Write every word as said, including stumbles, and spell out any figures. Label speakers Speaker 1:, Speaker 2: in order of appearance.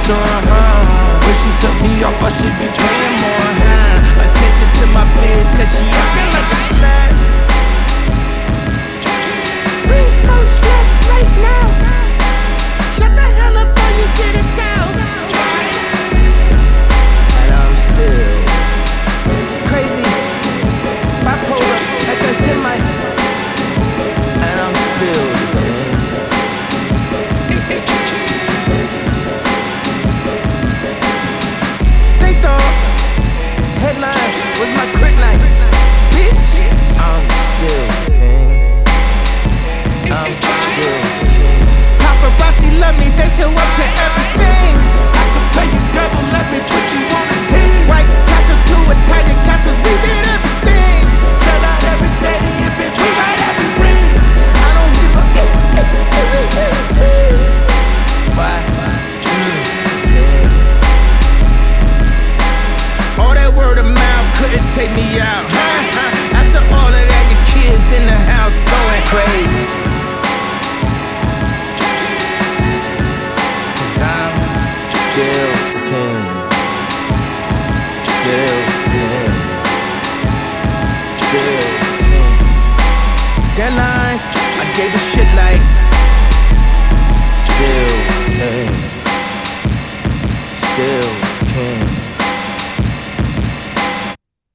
Speaker 1: store, huh? When she suck me off, I should be paying more, huh? Attention to my bitch, cause she acting like a slut.
Speaker 2: Bring four sluts right now. Shut the hell up or you get it out.
Speaker 1: And I'm still crazy, bipolar, at that semi. And I'm still the king. They thought headlines was my kryptonite. Bitch, I'm still the king. I'm still the king. Paparazzi love me, they show up to everything. I could pay you double, let me put you on a team. White Castle to Italian castles, we did everything. Sell out every stadium, bitch, we got every ring. I don't give a why? Mm, king. All that word of mouth couldn't take me out. After all of that, your kids in the house going crazy. Cause I'm still the king. Still the king. Still the king. Deadlines, I gave a shit like. Still the king. Still